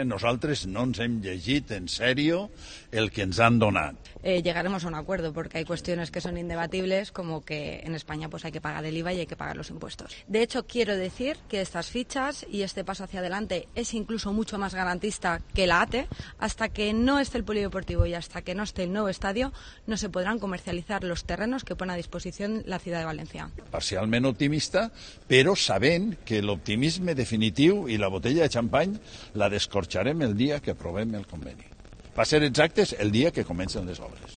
Nosaltres no ens hem llegit en sèrio el que ens han donat. Llegaremos a un acuerdo porque hay cuestiones que son indebatibles, como que en España pues hay que pagar el IVA y hay que pagar los impuestos. De hecho, quiero decir que estas fichas y este paso hacia adelante es incluso mucho más garantista que la ATE. Hasta que no esté el polideportivo y hasta que no esté el nuevo estadio, no se podrán comercializar los terrenos que pone a disposición la ciudad de València. Parcialment optimista, però sabent que l'optimisme definitiu i la botella de xampany la descorxarem el dia que aprovem el conveni. Va ser exactes el dia que comencen les obres.